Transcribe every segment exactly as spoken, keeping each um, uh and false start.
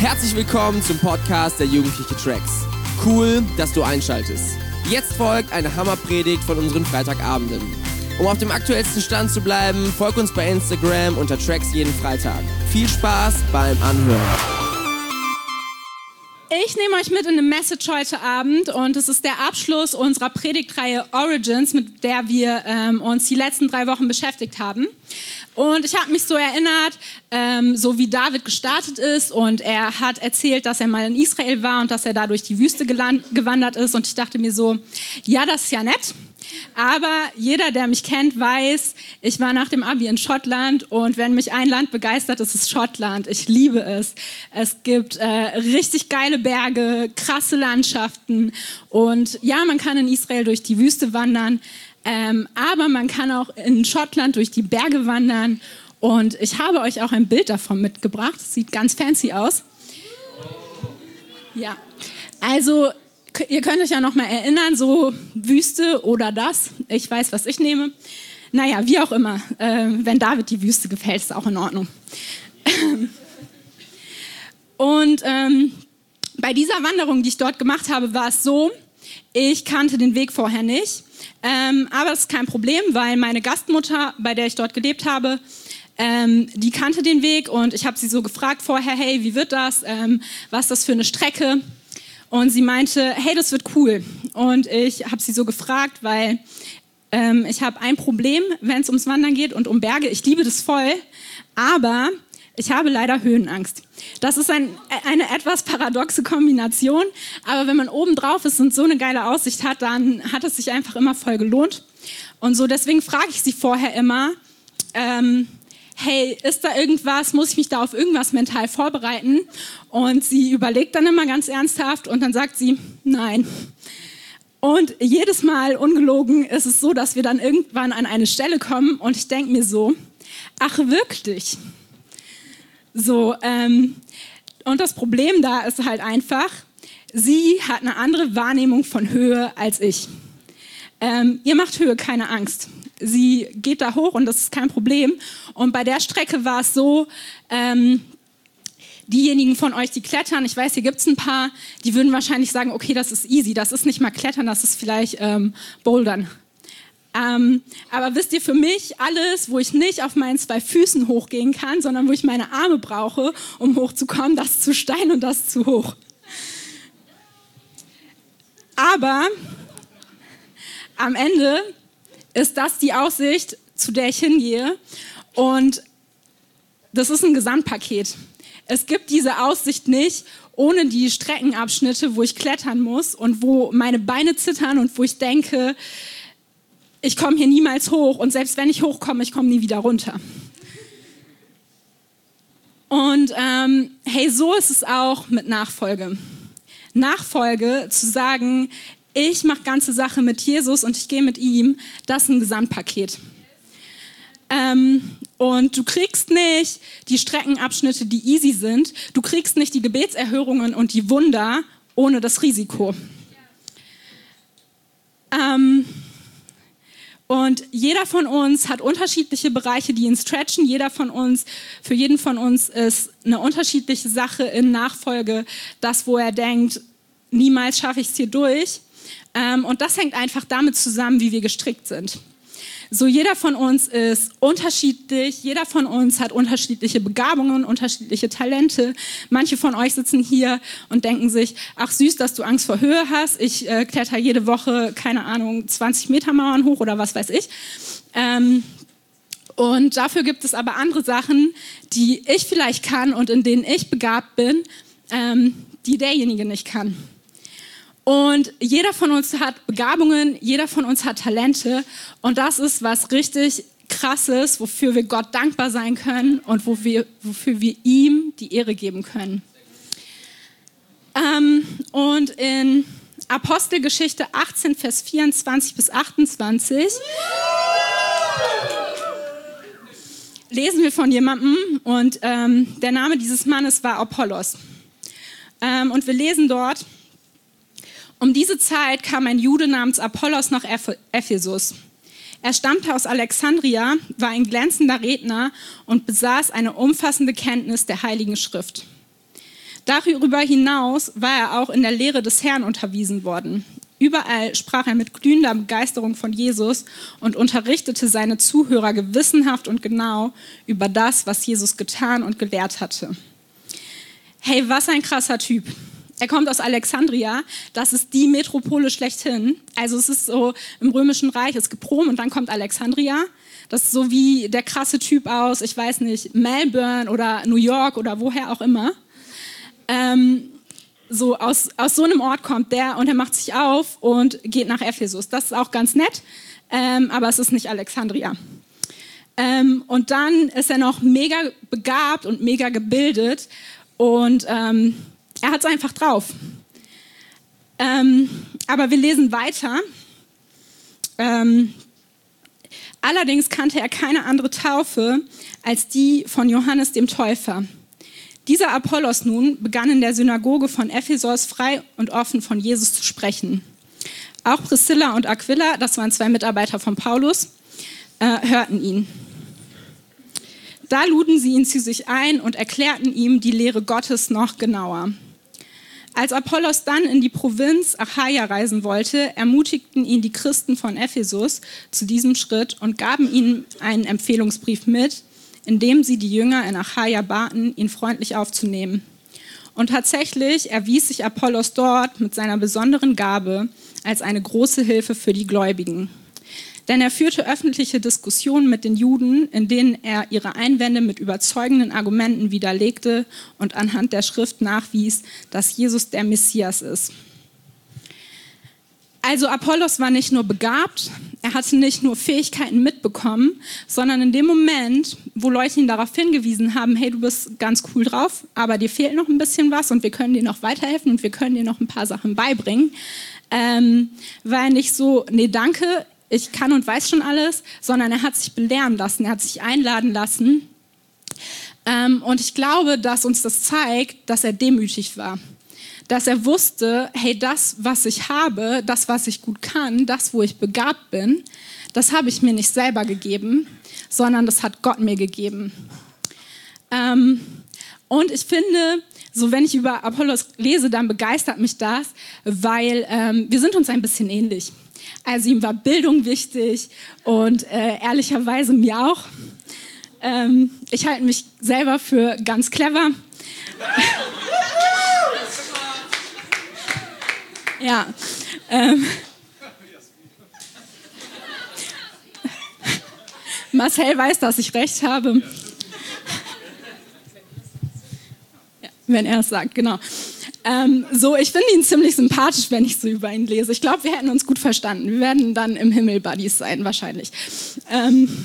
Herzlich willkommen zum Podcast der Jugendliche Tracks. Cool, dass du einschaltest. Jetzt folgt eine Hammerpredigt von unseren Freitagabenden. Um auf dem aktuellsten Stand zu bleiben, folg uns bei Instagram unter Tracks jeden Freitag. Viel Spaß beim Anhören. Ich nehme euch mit in eine Message heute Abend und es ist der Abschluss unserer Predigtreihe Origins, mit der wir ähm, uns die letzten drei Wochen beschäftigt haben. Und ich habe mich so erinnert, ähm, so wie David gestartet ist und er hat erzählt, dass er mal in Israel war und dass er da durch die Wüste geland- gewandert ist. Und ich dachte mir so, ja, das ist ja nett. Aber jeder, der mich kennt, weiß, ich war nach dem Abi in Schottland und wenn mich ein Land begeistert, ist es Schottland. Ich liebe es. Es gibt äh, richtig geile Berge, krasse Landschaften und ja, man kann in Israel durch die Wüste wandern, ähm, aber man kann auch in Schottland durch die Berge wandern und ich habe euch auch ein Bild davon mitgebracht. Es sieht ganz fancy aus. Ja, also ihr könnt euch ja noch mal erinnern, so Wüste oder das. Ich weiß, was ich nehme. Naja, wie auch immer. Äh, wenn David die Wüste gefällt, ist auch in Ordnung. Und ähm, bei dieser Wanderung, die ich dort gemacht habe, war es so, ich kannte den Weg vorher nicht. Ähm, aber das ist kein Problem, weil meine Gastmutter, bei der ich dort gelebt habe, ähm, die kannte den Weg. Und ich habe sie so gefragt vorher, hey, wie wird das? Ähm, was ist das für eine Strecke? Und sie meinte, hey, das wird cool. Und ich habe sie so gefragt, weil ähm, ich habe ein Problem, wenn es ums Wandern geht und um Berge. Ich liebe das voll, aber ich habe leider Höhenangst. Das ist ein, eine etwas paradoxe Kombination, aber wenn man oben drauf ist und so eine geile Aussicht hat, dann hat es sich einfach immer voll gelohnt. Und so deswegen frage ich sie vorher immer, ähm, hey, ist da irgendwas, muss ich mich da auf irgendwas mental vorbereiten? Und sie überlegt dann immer ganz ernsthaft und dann sagt sie, nein. Und jedes Mal, ungelogen, ist es so, dass wir dann irgendwann an eine Stelle kommen und ich denke mir so, ach wirklich? So, ähm, und das Problem da ist halt einfach, sie hat eine andere Wahrnehmung von Höhe als ich. Ähm, ihr macht Höhe keine Angst. Sie geht da hoch und das ist kein Problem. Und bei der Strecke war es so, ähm, diejenigen von euch, die klettern, ich weiß, hier gibt es ein paar, die würden wahrscheinlich sagen, okay, das ist easy, das ist nicht mal Klettern, das ist vielleicht ähm, Bouldern. Ähm, aber wisst ihr, für mich alles, wo ich nicht auf meinen zwei Füßen hochgehen kann, sondern wo ich meine Arme brauche, um hochzukommen, das ist zu steil und das ist zu hoch. Aber am Ende ist das die Aussicht, zu der ich hingehe. Und das ist ein Gesamtpaket. Es gibt diese Aussicht nicht ohne die Streckenabschnitte, wo ich klettern muss und wo meine Beine zittern und wo ich denke, ich komme hier niemals hoch und selbst wenn ich hochkomme, ich komme nie wieder runter. Und ähm, hey, so ist es auch mit Nachfolge. Nachfolge, zu sagen, ich mache ganze Sache mit Jesus und ich gehe mit ihm, das ist ein Gesamtpaket. Ähm, und du kriegst nicht die Streckenabschnitte, die easy sind. Du kriegst nicht die Gebetserhörungen und die Wunder ohne das Risiko. Ähm, und jeder von uns hat unterschiedliche Bereiche, die ihn stretchen. Jeder von uns, für jeden von uns ist eine unterschiedliche Sache in Nachfolge. Das, wo er denkt, niemals schaffe ich es hier durch. Ähm, und das hängt einfach damit zusammen, wie wir gestrickt sind. So, jeder von uns ist unterschiedlich, jeder von uns hat unterschiedliche Begabungen, unterschiedliche Talente. Manche von euch sitzen hier und denken sich, ach süß, dass du Angst vor Höhe hast. Ich äh, kletter jede Woche, keine Ahnung, zwanzig Meter Mauern hoch oder was weiß ich. Ähm, und dafür gibt es aber andere Sachen, die ich vielleicht kann und in denen ich begabt bin, ähm, die derjenige nicht kann. Und jeder von uns hat Begabungen, jeder von uns hat Talente und das ist was richtig Krasses, wofür wir Gott dankbar sein können und wo wir, wofür wir ihm die Ehre geben können. Ähm, und in Apostelgeschichte achtzehn, Vers vierundzwanzig bis achtundzwanzig lesen wir von jemandem und ähm, der Name dieses Mannes war Apollos. Ähm, und wir lesen dort: Um diese Zeit kam ein Jude namens Apollos nach Ephesus. Er stammte aus Alexandria, war ein glänzender Redner und besaß eine umfassende Kenntnis der Heiligen Schrift. Darüber hinaus war er auch in der Lehre des Herrn unterwiesen worden. Überall sprach er mit glühender Begeisterung von Jesus und unterrichtete seine Zuhörer gewissenhaft und genau über das, was Jesus getan und gelehrt hatte. Hey, was ein krasser Typ. Er kommt aus Alexandria, das ist die Metropole schlechthin. Also es ist so im Römischen Reich, es gibt Rom und dann kommt Alexandria. Das ist so wie der krasse Typ aus, ich weiß nicht, Melbourne oder New York oder woher auch immer. Ähm, So aus, aus so einem Ort kommt der und er macht sich auf und geht nach Ephesus. Das ist auch ganz nett, ähm, aber es ist nicht Alexandria. Ähm, und dann ist er noch mega begabt und mega gebildet und ähm, er hat es einfach drauf. Ähm, aber wir lesen weiter. Ähm, allerdings kannte er keine andere Taufe als die von Johannes dem Täufer. Dieser Apollos nun begann in der Synagoge von Ephesos frei und offen von Jesus zu sprechen. Auch Priscilla und Aquila, das waren zwei Mitarbeiter von Paulus, äh, hörten ihn. Da luden sie ihn zu sich ein und erklärten ihm die Lehre Gottes noch genauer. Als Apollos dann in die Provinz Achaia reisen wollte, ermutigten ihn die Christen von Ephesus zu diesem Schritt und gaben ihm einen Empfehlungsbrief mit, indem sie die Jünger in Achaia baten, ihn freundlich aufzunehmen. Und tatsächlich erwies sich Apollos dort mit seiner besonderen Gabe als eine große Hilfe für die Gläubigen. Denn er führte öffentliche Diskussionen mit den Juden, in denen er ihre Einwände mit überzeugenden Argumenten widerlegte und anhand der Schrift nachwies, dass Jesus der Messias ist. Also Apollos war nicht nur begabt, er hatte nicht nur Fähigkeiten mitbekommen, sondern in dem Moment, wo Leute ihn darauf hingewiesen haben, hey, du bist ganz cool drauf, aber dir fehlt noch ein bisschen was und wir können dir noch weiterhelfen und wir können dir noch ein paar Sachen beibringen, ähm, war er nicht so, nee, danke, ich kann und weiß schon alles, sondern er hat sich belehren lassen, er hat sich einladen lassen. Ähm, und ich glaube, dass uns das zeigt, dass er demütig war. Dass er wusste, hey, das, was ich habe, das, was ich gut kann, das, wo ich begabt bin, das habe ich mir nicht selber gegeben, sondern das hat Gott mir gegeben. Ähm, und ich finde, so wenn ich über Apollos lese, dann begeistert mich das, weil ähm, wir sind uns ein bisschen ähnlich. Also ihm war Bildung wichtig und äh, ehrlicherweise mir auch. Ähm, ich halte mich selber für ganz clever. Ja, ähm, Marcel weiß, dass ich recht habe. Ja, wenn er es sagt, genau. Ähm, so, ich finde ihn ziemlich sympathisch, wenn ich so über ihn lese. Ich glaube, wir hätten uns gut verstanden. Wir werden dann im Himmel Buddies sein, wahrscheinlich. Ähm,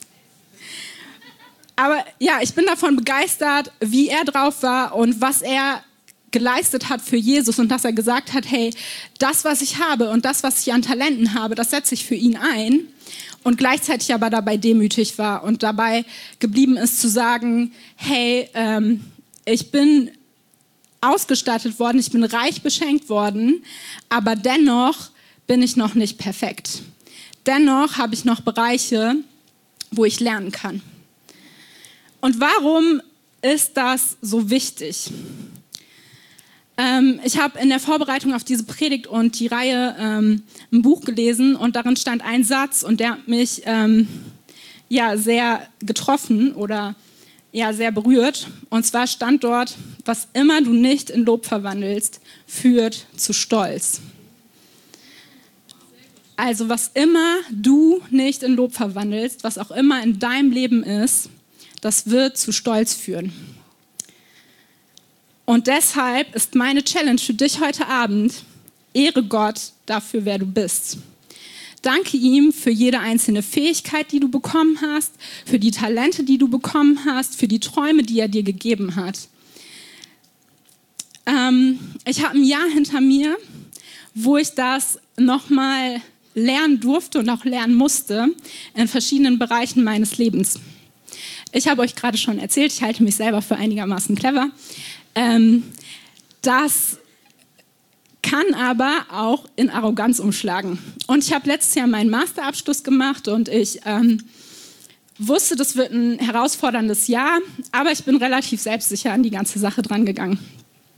aber ja, ich bin davon begeistert, wie er drauf war und was er geleistet hat für Jesus und dass er gesagt hat, hey, das, was ich habe und das, was ich an Talenten habe, das setze ich für ihn ein und gleichzeitig aber dabei demütig war und dabei geblieben ist zu sagen, hey, ähm, ich bin ausgestattet worden, ich bin reich beschenkt worden, aber dennoch bin ich noch nicht perfekt. Dennoch habe ich noch Bereiche, wo ich lernen kann. Und warum ist das so wichtig? Ähm, ich habe in der Vorbereitung auf diese Predigt und die Reihe ähm, ein Buch gelesen und darin stand ein Satz und der hat mich ähm, ja, sehr getroffen oder ja, sehr berührt. Und zwar stand dort, was immer du nicht in Lob verwandelst, führt zu Stolz. Also was immer du nicht in Lob verwandelst, was auch immer in deinem Leben ist, das wird zu Stolz führen. Und deshalb ist meine Challenge für dich heute Abend, ehre Gott dafür, wer du bist. Danke ihm für jede einzelne Fähigkeit, die du bekommen hast, für die Talente, die du bekommen hast, für die Träume, die er dir gegeben hat. Ähm, ich habe ein Jahr hinter mir, wo ich das nochmal lernen durfte und auch lernen musste in verschiedenen Bereichen meines Lebens. Ich habe euch gerade schon erzählt, ich halte mich selber für einigermaßen clever. Ähm, das kann aber auch in Arroganz umschlagen. Und ich habe letztes Jahr meinen Masterabschluss gemacht und ich ähm, wusste, das wird ein herausforderndes Jahr, aber ich bin relativ selbstsicher an die ganze Sache dran gegangen.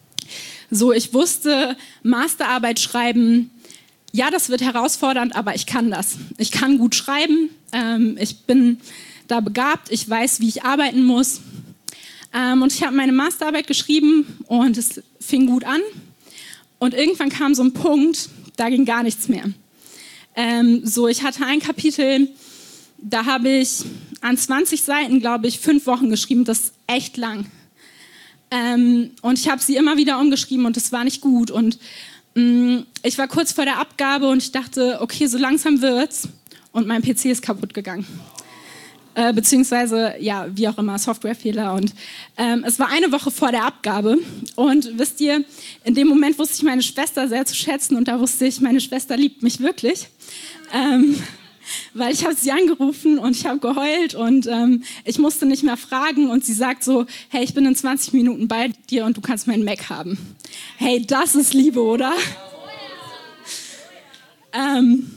So, ich wusste, Masterarbeit schreiben, ja, das wird herausfordernd, aber ich kann das. Ich kann gut schreiben, ähm, ich bin da begabt, ich weiß, wie ich arbeiten muss. Ähm, und ich habe meine Masterarbeit geschrieben und es fing gut an. Und irgendwann kam so ein Punkt, da ging gar nichts mehr. Ähm, so, ich hatte ein Kapitel, da habe ich an zwanzig Seiten, glaube ich, fünf Wochen geschrieben. Das ist echt lang. Ähm, und ich habe sie immer wieder umgeschrieben und es war nicht gut. Und mh, ich war kurz vor der Abgabe und ich dachte, okay, so langsam wird's. Und mein P C ist kaputt gegangen. Äh, beziehungsweise, ja, wie auch immer, Softwarefehler. Und ähm, es war eine Woche vor der Abgabe. Und wisst ihr, in dem Moment wusste ich meine Schwester sehr zu schätzen und da wusste ich, meine Schwester liebt mich wirklich. Ähm, weil ich habe sie angerufen und ich habe geheult und ähm, ich musste nicht mehr fragen und sie sagt so, hey, ich bin in zwanzig Minuten bei dir und du kannst meinen Mac haben. Hey, das ist Liebe, oder? Ähm,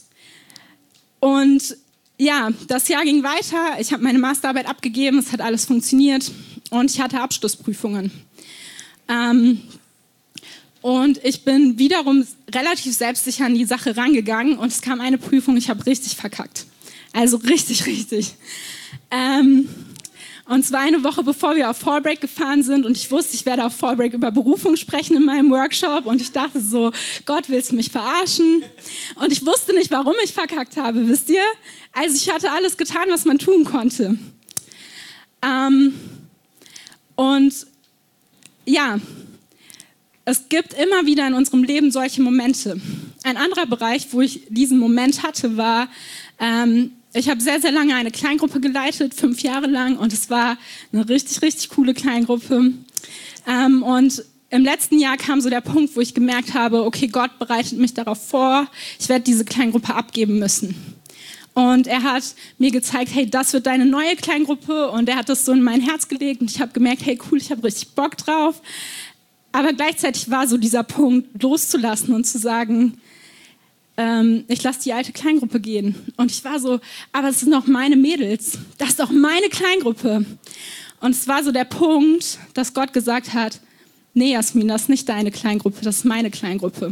und ja, das Jahr ging weiter, ich habe meine Masterarbeit abgegeben, es hat alles funktioniert und ich hatte Abschlussprüfungen. Ähm, und ich bin wiederum relativ selbstsicher an die Sache rangegangen und es kam eine Prüfung, ich habe richtig verkackt. Also richtig, richtig. Ähm, und zwar eine Woche bevor wir auf Fallbreak gefahren sind und ich wusste, ich werde auf Fallbreak über Berufung sprechen in meinem Workshop und ich dachte so, Gott, willst du mich verarschen? Und ich wusste nicht, warum ich verkackt habe, wisst ihr? Also ich hatte alles getan, was man tun konnte. Ähm, und ja, es gibt immer wieder in unserem Leben solche Momente. Ein anderer Bereich, wo ich diesen Moment hatte, war, ähm, ich habe sehr, sehr lange eine Kleingruppe geleitet, fünf Jahre lang, und es war eine richtig, richtig coole Kleingruppe. Ähm, und im letzten Jahr kam so der Punkt, wo ich gemerkt habe, okay, Gott bereitet mich darauf vor, ich werde diese Kleingruppe abgeben müssen. Und er hat mir gezeigt, hey, das wird deine neue Kleingruppe, und er hat das so in mein Herz gelegt und ich habe gemerkt, hey, cool, ich habe richtig Bock drauf. Aber gleichzeitig war so dieser Punkt, loszulassen und zu sagen, ähm, ich lasse die alte Kleingruppe gehen. Und ich war so, aber es sind doch meine Mädels, das ist doch meine Kleingruppe. Und es war so der Punkt, dass Gott gesagt hat, nee, Jasmin, das ist nicht deine Kleingruppe, das ist meine Kleingruppe.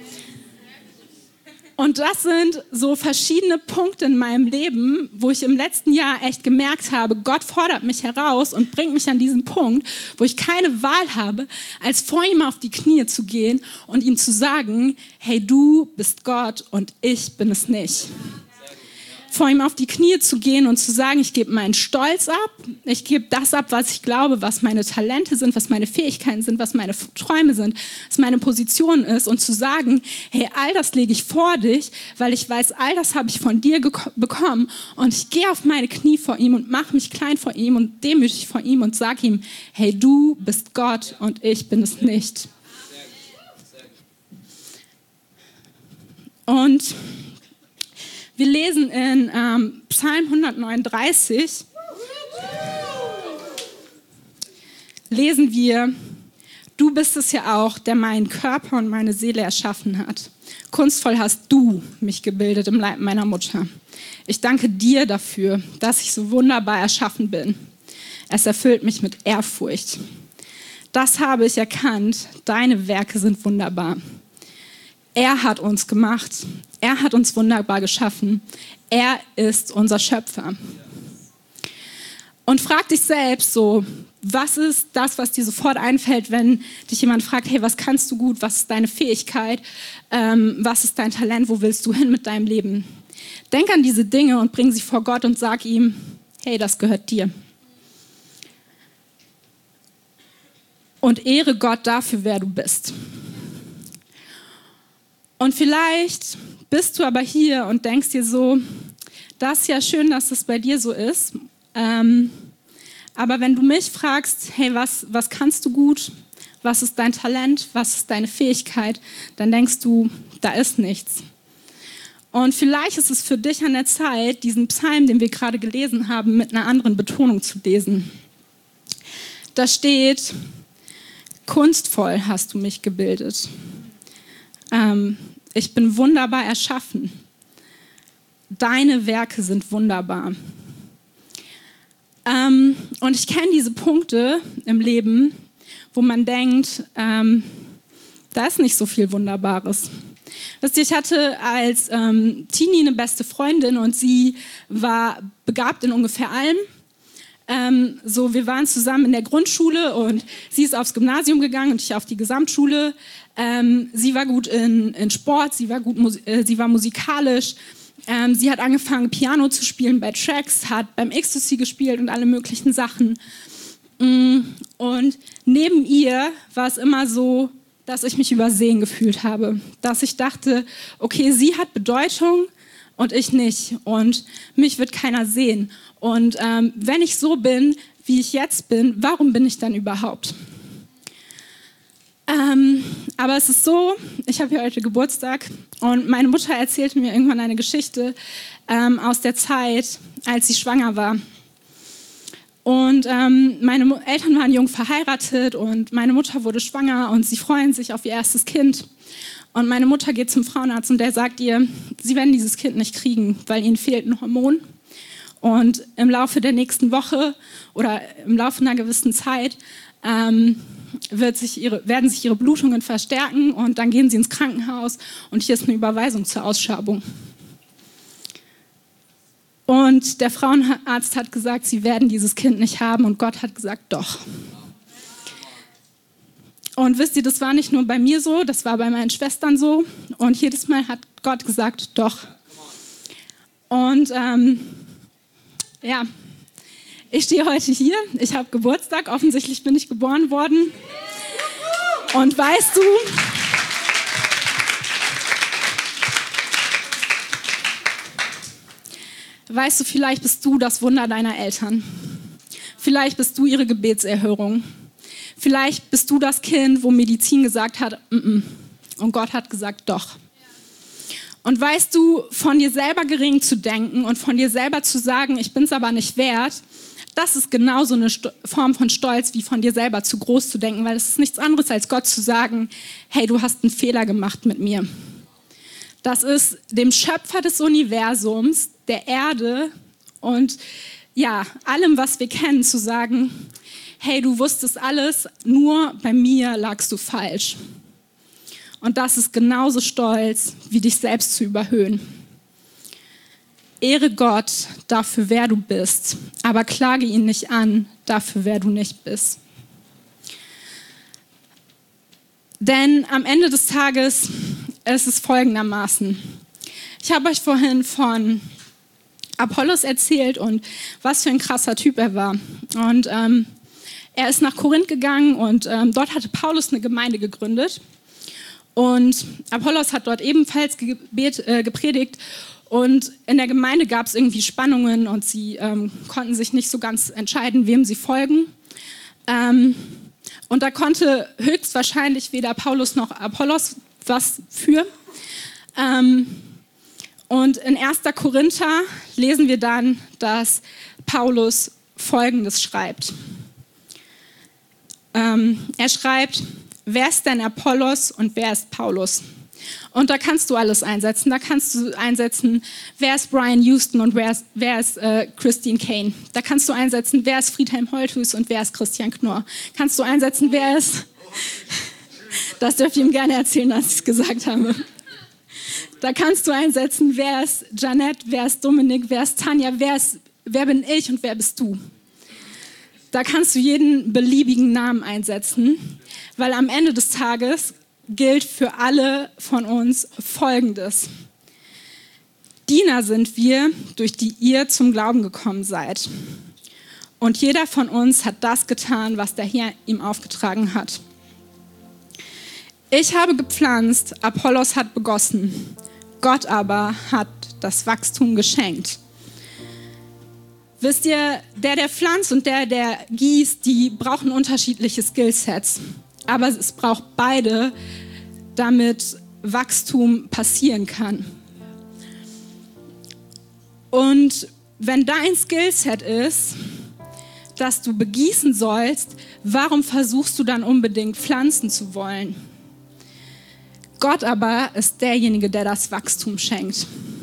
Und das sind so verschiedene Punkte in meinem Leben, wo ich im letzten Jahr echt gemerkt habe, Gott fordert mich heraus und bringt mich an diesen Punkt, wo ich keine Wahl habe, als vor ihm auf die Knie zu gehen und ihm zu sagen, hey, du bist Gott und ich bin es nicht. Vor ihm auf die Knie zu gehen und zu sagen, ich gebe meinen Stolz ab, ich gebe das ab, was ich glaube, was meine Talente sind, was meine Fähigkeiten sind, was meine Träume sind, was meine Position ist, und zu sagen, hey, all das lege ich vor dich, weil ich weiß, all das habe ich von dir bekommen, und ich gehe auf meine Knie vor ihm und mache mich klein vor ihm und demütig vor ihm und sage ihm, hey, du bist Gott und ich bin es nicht. Und wir lesen in ähm, Psalm hundertneununddreißig, lesen wir, du bist es ja auch, der meinen Körper und meine Seele erschaffen hat. Kunstvoll hast du mich gebildet im Leib meiner Mutter. Ich danke dir dafür, dass ich so wunderbar erschaffen bin. Es erfüllt mich mit Ehrfurcht. Das habe ich erkannt, deine Werke sind wunderbar. Er hat uns gemacht. Er hat uns wunderbar geschaffen. Er ist unser Schöpfer. Und frag dich selbst so, was ist das, was dir sofort einfällt, wenn dich jemand fragt, hey, was kannst du gut, was ist deine Fähigkeit, ähm, was ist dein Talent, wo willst du hin mit deinem Leben? Denk an diese Dinge und bring sie vor Gott und sag ihm, hey, das gehört dir. Und ehre Gott dafür, wer du bist. Und vielleicht bist du aber hier und denkst dir so, das ist ja schön, dass das bei dir so ist. Ähm, aber wenn du mich fragst, hey, was, was kannst du gut? Was ist dein Talent? Was ist deine Fähigkeit? Dann denkst du, da ist nichts. Und vielleicht ist es für dich an der Zeit, diesen Psalm, den wir gerade gelesen haben, mit einer anderen Betonung zu lesen. Da steht, kunstvoll hast du mich gebildet. Ähm, ich bin wunderbar erschaffen. Deine Werke sind wunderbar. Ähm, und ich kenne diese Punkte im Leben, wo man denkt, ähm, da ist nicht so viel Wunderbares. Wisst ihr, ich hatte als ähm, Teenie eine beste Freundin und sie war begabt in ungefähr allem. Ähm, so, wir waren zusammen in der Grundschule und sie ist aufs Gymnasium gegangen und ich auf die Gesamtschule. Ähm, sie war gut in, in Sport, sie war, gut, äh, sie war musikalisch. Ähm, sie hat angefangen, Piano zu spielen bei Tracks, hat beim Ecstasy gespielt und alle möglichen Sachen. Und neben ihr war es immer so, dass ich mich übersehen gefühlt habe. Dass ich dachte, okay, sie hat Bedeutung und ich nicht. Und mich wird keiner sehen. Und ähm, wenn ich so bin, wie ich jetzt bin, warum bin ich dann überhaupt? Ähm, aber es ist so, ich habe hier heute Geburtstag und meine Mutter erzählte mir irgendwann eine Geschichte ähm, aus der Zeit, als sie schwanger war. Und ähm, meine Mo- Eltern waren jung verheiratet und meine Mutter wurde schwanger und sie freuen sich auf ihr erstes Kind. Und meine Mutter geht zum Frauenarzt und der sagt ihr, sie werden dieses Kind nicht kriegen, weil ihnen fehlt ein Hormon. Und im Laufe der nächsten Woche oder im Laufe einer gewissen Zeit ähm, wird sich ihre, werden sich ihre Blutungen verstärken und dann gehen sie ins Krankenhaus und hier ist eine Überweisung zur Ausschabung. Und der Frauenarzt hat gesagt, sie werden dieses Kind nicht haben und Gott hat gesagt, doch. Und wisst ihr, das war nicht nur bei mir so, das war bei meinen Schwestern so und jedes Mal hat Gott gesagt, doch. Und ähm, ja, ich stehe heute hier, ich habe Geburtstag, offensichtlich bin ich geboren worden. Und weißt du, weißt du, vielleicht bist du das Wunder deiner Eltern. Vielleicht bist du ihre Gebetserhörung. Vielleicht bist du das Kind, wo Medizin gesagt hat, mm-mm. Und Gott hat gesagt, doch. Und weißt du, von dir selber gering zu denken und von dir selber zu sagen, ich bin es aber nicht wert, das ist genauso eine Sto- Form von Stolz, wie von dir selber zu groß zu denken, weil es ist nichts anderes, als Gott zu sagen, hey, du hast einen Fehler gemacht mit mir. Das ist dem Schöpfer des Universums, der Erde und ja, allem, was wir kennen, zu sagen, hey, du wusstest alles, nur bei mir lagst du falsch. Und das ist genauso stolz, wie dich selbst zu überhöhen. Ehre Gott dafür, wer du bist, aber klage ihn nicht an dafür, wer du nicht bist. Denn am Ende des Tages ist es folgendermaßen. Ich habe euch vorhin von Apollos erzählt und was für ein krasser Typ er war. Und ähm, er ist nach Korinth gegangen und ähm, dort hatte Paulus eine Gemeinde gegründet. Und Apollos hat dort ebenfalls gebet, äh, gepredigt. Und in der Gemeinde gab es irgendwie Spannungen und sie ähm, konnten sich nicht so ganz entscheiden, wem sie folgen. Ähm, und da konnte höchstwahrscheinlich weder Paulus noch Apollos was für. Ähm, und in erster Korinther lesen wir dann, dass Paulus Folgendes schreibt. Ähm, er schreibt, wer ist denn Apollos und wer ist Paulus? Und da kannst du alles einsetzen. Da kannst du einsetzen, wer ist Brian Houston und wer ist, wer ist äh, Christine Kane. Da kannst du einsetzen, wer ist Friedhelm Holthus und wer ist Christian Knorr. Kannst du einsetzen, wer ist... Das dürft ihr ihm gerne erzählen, als ich es gesagt habe. Da kannst du einsetzen, wer ist Janette, wer ist Dominik, wer ist Tanja, wer, ist, wer bin ich und wer bist du. Da kannst du jeden beliebigen Namen einsetzen, weil am Ende des Tages gilt für alle von uns Folgendes. Diener sind wir, durch die ihr zum Glauben gekommen seid. Und jeder von uns hat das getan, was der Herr ihm aufgetragen hat. Ich habe gepflanzt, Apollos hat begossen, Gott aber hat das Wachstum geschenkt. Wisst ihr, der, der pflanzt und der, der gießt, die brauchen unterschiedliche Skillsets. Aber es braucht beide, damit Wachstum passieren kann. Und wenn dein Skillset ist, dass du begießen sollst, warum versuchst du dann unbedingt pflanzen zu wollen? Gott aber ist derjenige, der das Wachstum schenkt.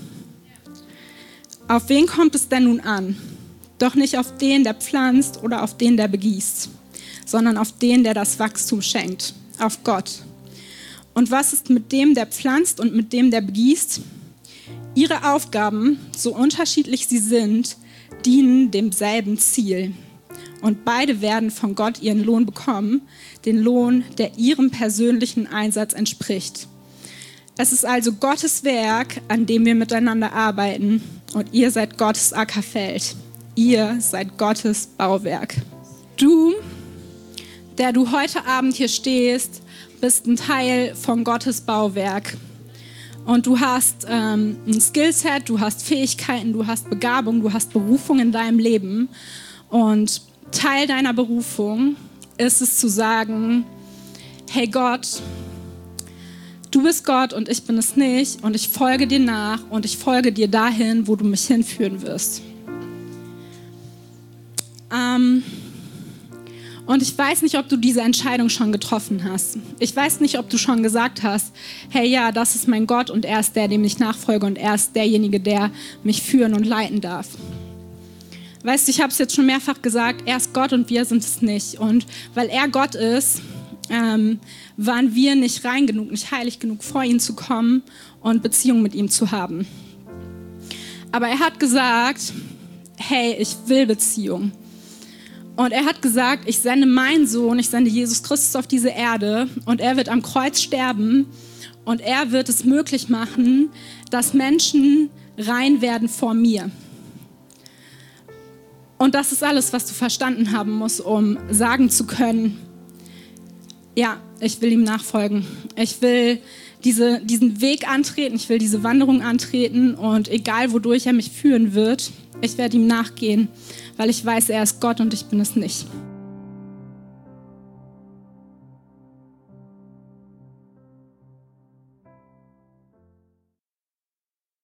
Auf wen kommt es denn nun an? Doch nicht auf den, der pflanzt oder auf den, der begießt, sondern auf den, der das Wachstum schenkt, auf Gott. Und was ist mit dem, der pflanzt und mit dem, der begießt? Ihre Aufgaben, so unterschiedlich sie sind, dienen demselben Ziel. Und beide werden von Gott ihren Lohn bekommen, den Lohn, der ihrem persönlichen Einsatz entspricht. Es ist also Gottes Werk, an dem wir miteinander arbeiten. Und ihr seid Gottes Ackerfeld. Ihr seid Gottes Bauwerk. Du, der du heute Abend hier stehst, bist ein Teil von Gottes Bauwerk. Und du hast ähm, ein Skillset, du hast Fähigkeiten, du hast Begabung, du hast Berufung in deinem Leben. Und Teil deiner Berufung ist es zu sagen, hey Gott, du bist Gott und ich bin es nicht und ich folge dir nach und ich folge dir dahin, wo du mich hinführen wirst. Ähm, und ich weiß nicht, ob du diese Entscheidung schon getroffen hast. Ich weiß nicht, ob du schon gesagt hast, hey ja, das ist mein Gott und er ist der, dem ich nachfolge und er ist derjenige, der mich führen und leiten darf. Weißt du, ich habe es jetzt schon mehrfach gesagt, er ist Gott und wir sind es nicht. Und weil er Gott ist, ähm, waren wir nicht rein genug, nicht heilig genug, vor ihn zu kommen und Beziehung mit ihm zu haben. Aber er hat gesagt, hey, ich will Beziehung. Und er hat gesagt, ich sende meinen Sohn, ich sende Jesus Christus auf diese Erde und er wird am Kreuz sterben und er wird es möglich machen, dass Menschen rein werden vor mir. Und das ist alles, was du verstanden haben musst, um sagen zu können, ja, ich will ihm nachfolgen. Ich will diese, diesen Weg antreten, ich will diese Wanderung antreten und egal, wodurch er mich führen wird, ich werde ihm nachgehen, weil ich weiß, er ist Gott und ich bin es nicht.